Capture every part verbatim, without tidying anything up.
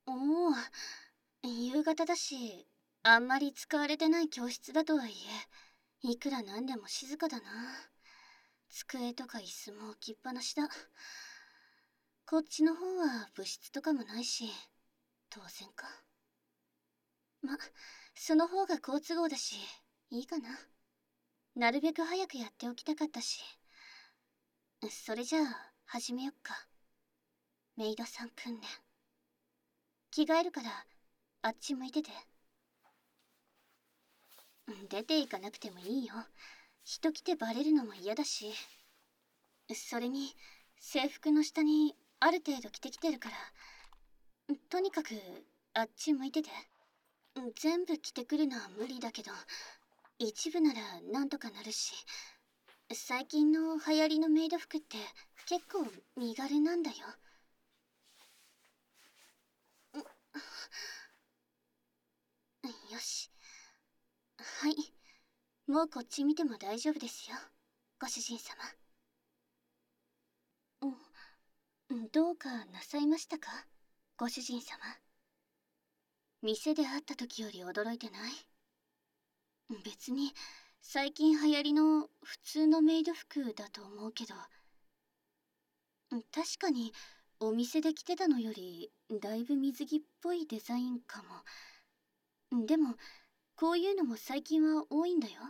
おお、夕方だし、あんまり使われてない教室だとはいえ、いくらなんでも静かだな。机とか椅子も置きっぱなしだ。こっちの方は部室とかもないし、当然か。ま、その方が好都合だし、いいかな。なるべく早くやっておきたかったし。それじゃあ、始めよっか。メイドさん訓練。着替えるから、あっち向いてて。出て行かなくてもいいよ。人来てバレるのも嫌だし。それに、制服の下にある程度着てきてるから。とにかく、あっち向いてて。全部着てくるのは無理だけど、一部ならなんとかなるし。最近の流行りのメイド服って結構身軽なんだよ。よし。はい。もうこっち見ても大丈夫ですよ、ご主人様。うん、どうかなさいましたか、ご主人様。店で会った時より驚いてない？別に最近流行りの普通のメイド服だと思うけど。確かにお店で着てたのよりだいぶ水着っぽいデザインかも。でもこういうのも最近は多いんだよ。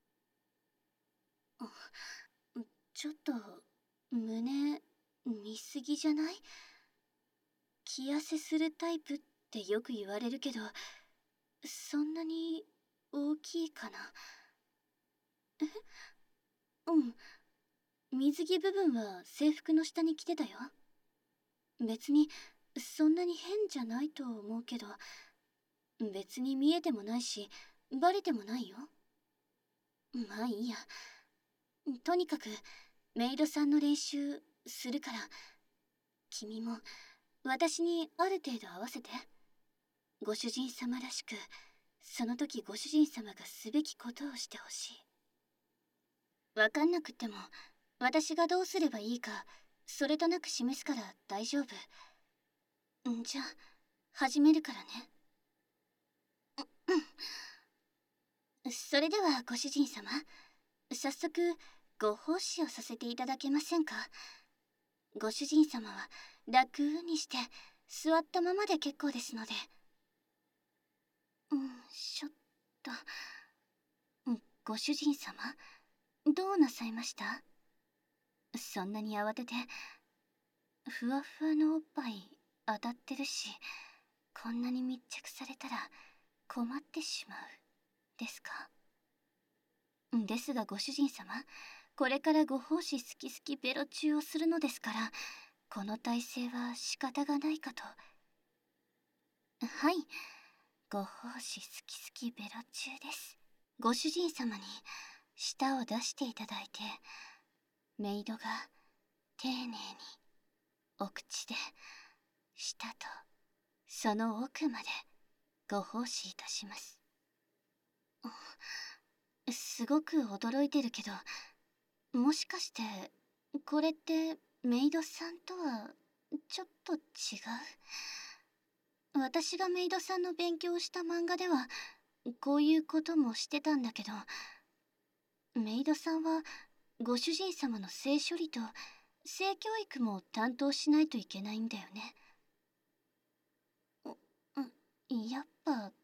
ちょっと胸見すぎじゃない？着痩せするタイプってよく言われるけど、そんなに大きいかな？え？うん。水着部分は制服の下に着てたよ。別にそんなに変じゃないと思うけど、別に見えてもないしバレてもないよ。まあいいや。とにかくメイドさんの練習するから、君も私にある程度合わせて。ご主人様らしく、その時ご主人様がすべきことをしてほしい。わかんなくっても私がどうすればいいかそれとなく示すから大丈夫。んじゃあ始めるからね。それではご主人様、早速ご奉仕をさせていただけませんか？ご主人様は楽にして座ったままで結構ですので。うん、ちょっと。ご主人様、どうなさいました？そんなに慌てて。ふわふわのおっぱい当たってるし、こんなに密着されたら困ってしまうですか？ですがご主人様、これからご奉仕好き好きベロ中をするのですから、この体勢は仕方がないかと。はい、ご奉仕好き好きベロ中です。ご主人様に舌を出していただいて、メイドが丁寧にお口で舌とその奥までご奉仕いたします。すごく驚いてるけど、もしかしてこれってメイドさんとはちょっと違う？私がメイドさんの勉強をした漫画ではこういうこともしてたんだけど、メイドさんはご主人様の性処理と性教育も担当しないといけないんだよね。やっぱ違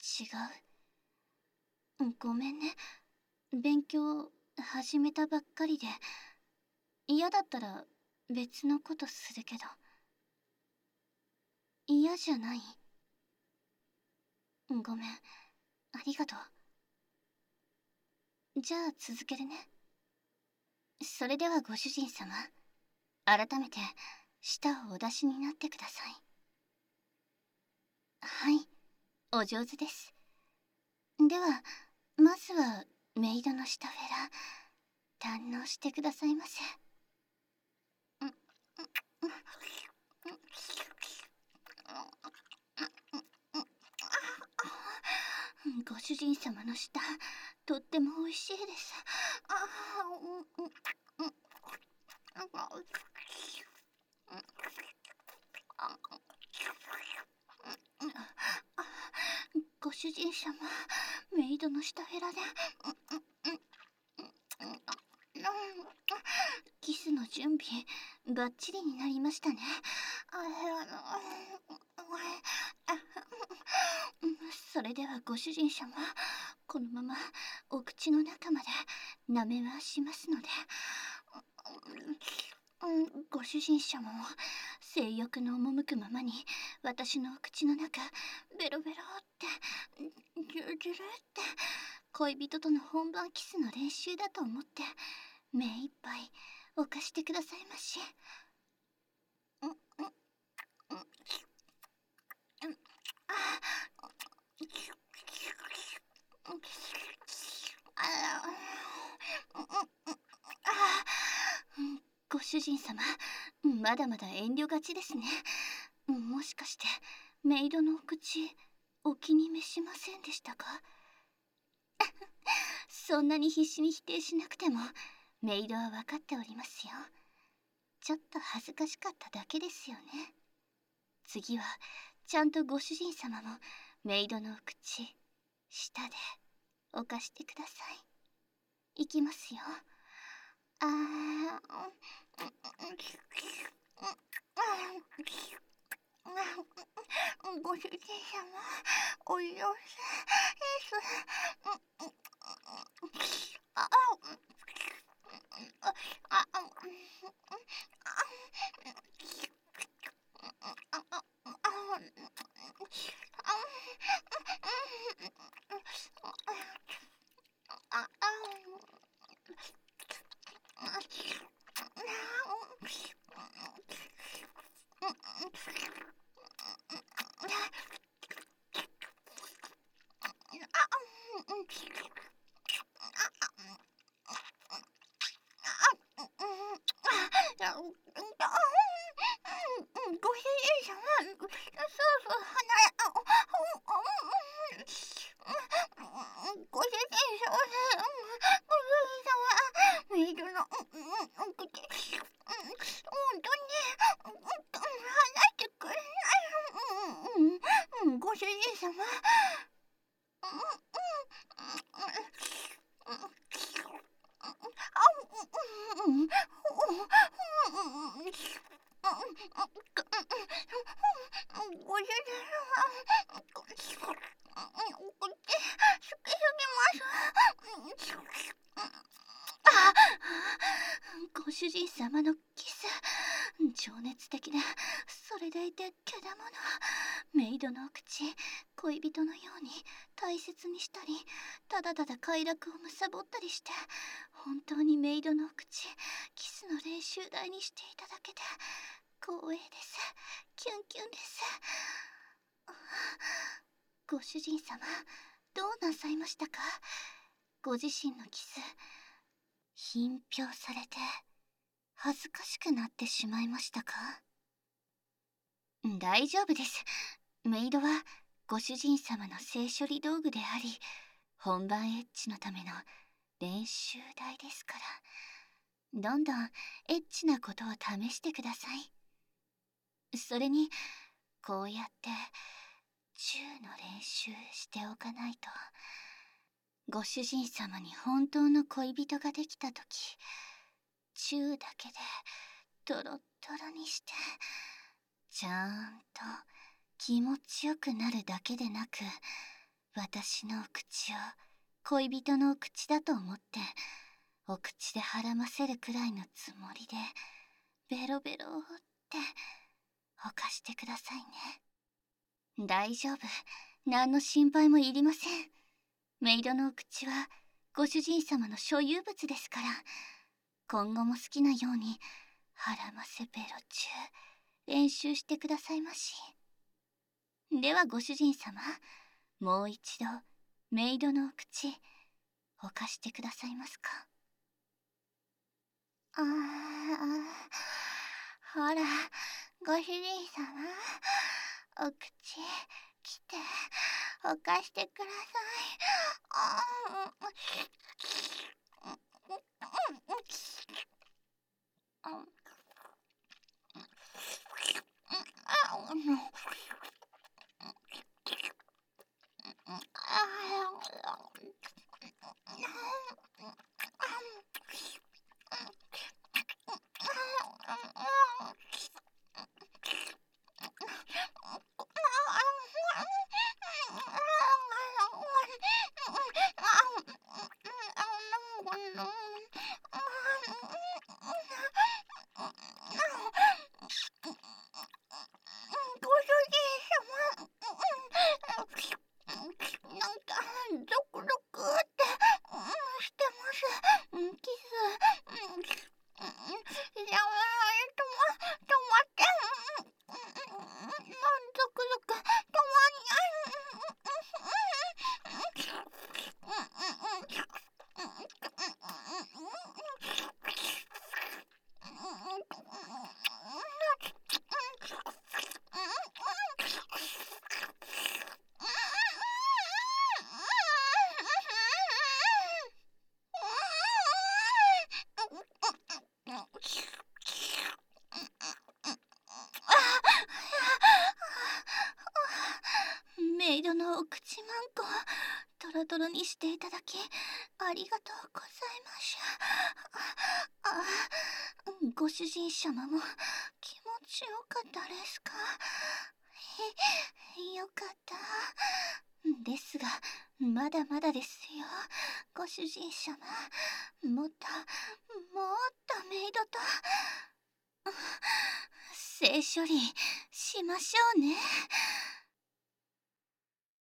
う。ごめんね。勉強始めたばっかりで。嫌だったら別のことするけど。嫌じゃない？ごめん。ありがとう。じゃあ続けるね。それではご主人様、改めて舌をお出しになってください。はい、お上手です。ではまずはメイドの舌フェラ堪能してくださいませ。ご主人様の舌とっても美味しいです。あ人様、メイドの下ヘラでキスの準備バッチリになりましたね。それではご主人様、このままお口の中まで舐め回しますので、ご主人様も性欲の赴くままに私のお口の中ベロベロってジュルジュルって恋人との本番キスの練習だと思って目いっぱい犯してくださいまし。ご主人様、まだまだ遠慮がちですね。もしかしてメイドのお口お気に召しませんでしたか？そんなに必死に否定しなくてもメイドは分かっておりますよ。ちょっと恥ずかしかっただけですよね。次はちゃんとご主人様もメイドのお口舌で犯してください。いきますよ。あーご主人様、およせです。あご主人様、そうそう離れ、ご主人様、ご主人様、メイドのお口、本当に離してくれない。ご主人様。ご主人様、こっち好きすぎます。あ、ご主人様のキス、情熱的でそれでいてけだもの。メイドのお口、恋人のように大切にしたり、ただただ快楽を貪ったりして、本当にメイドのお口キスの練習台にしていただけで光栄です。キュンキュンです。ご主人様、どうなさいましたか？ご自身のキス品評されて恥ずかしくなってしまいましたか？大丈夫です。メイドはご主人様の性処理道具であり、本番エッチのための練習台ですから、どんどんエッチなことを試してください。それにこうやってチューの練習しておかないと、ご主人様に本当の恋人ができたとき、チューだけでトロットロにして、ちゃんと気持ちよくなるだけでなく、私のお口を恋人のお口だと思ってお口ではらませるくらいのつもりでベロベロって犯してくださいね。大丈夫、何の心配もいりません。メイドのお口はご主人様の所有物ですから、今後も好きなようにはらませベロチュー練習してくださいまし。ではご主人様、もう一度メイドのお口犯してくださいますか？あー、ほら、ご主人様、お口来て犯してください。あー、 口マンコトロトロにしていただきありがとうございましああご主人様も気持ちよかったですか？へよかったですがまだまだですよご主人様。もっともっとメイドと性処理しましょうね。